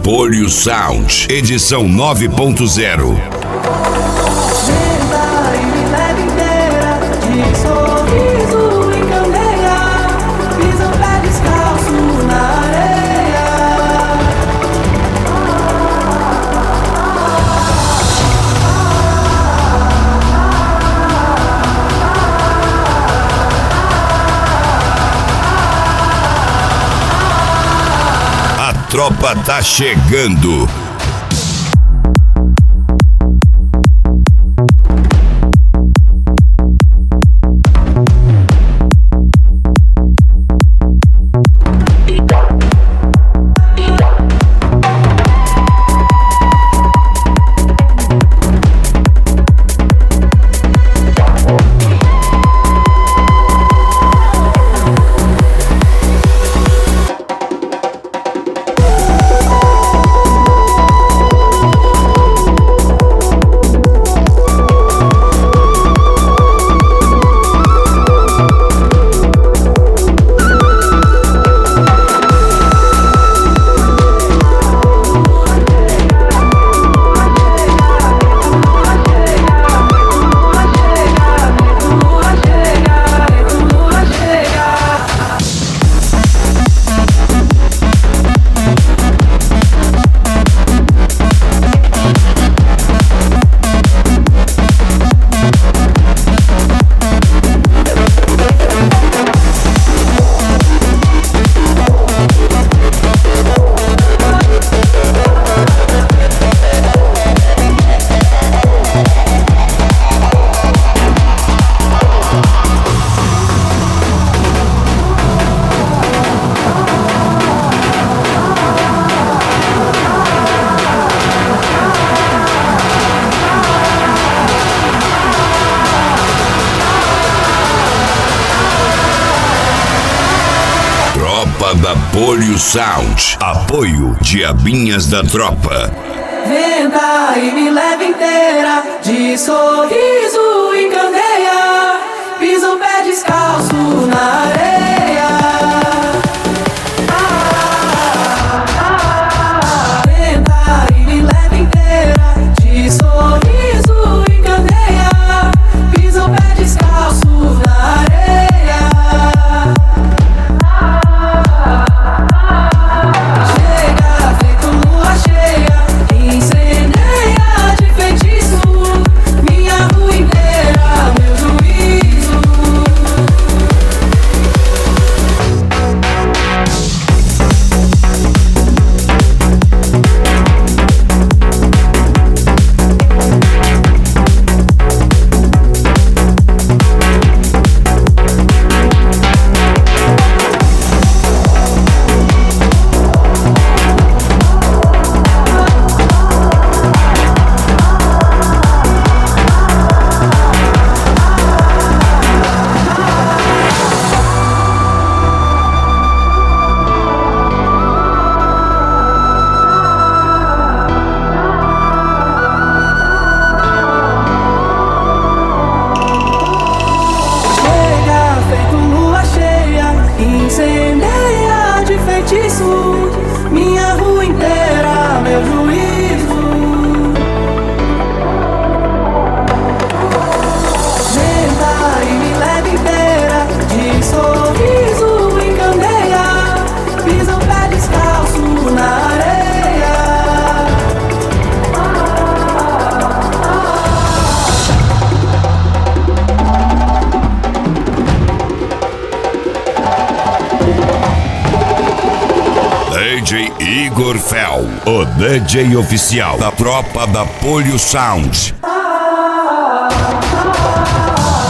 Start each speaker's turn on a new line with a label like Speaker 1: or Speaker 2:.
Speaker 1: Polio Sound, edição 9.0. A tropa tá chegando. Tropa da Polio Sound. Apoio Diabinhas da Tropa.
Speaker 2: Venda e me leva inteira, de sorriso e candeia, piso o pé descalço na areia. Venda e me leva inteira, de sorriso e candeia, piso o pé descalço na areia. Incendeia de feitiço minha rua inteira, meu juízo. Venda e me leva inteira, de sorriso e candeia, pisa o pé descalço na areia.
Speaker 1: DJ Igor Fel, o DJ oficial da Tropa da Polio Sound.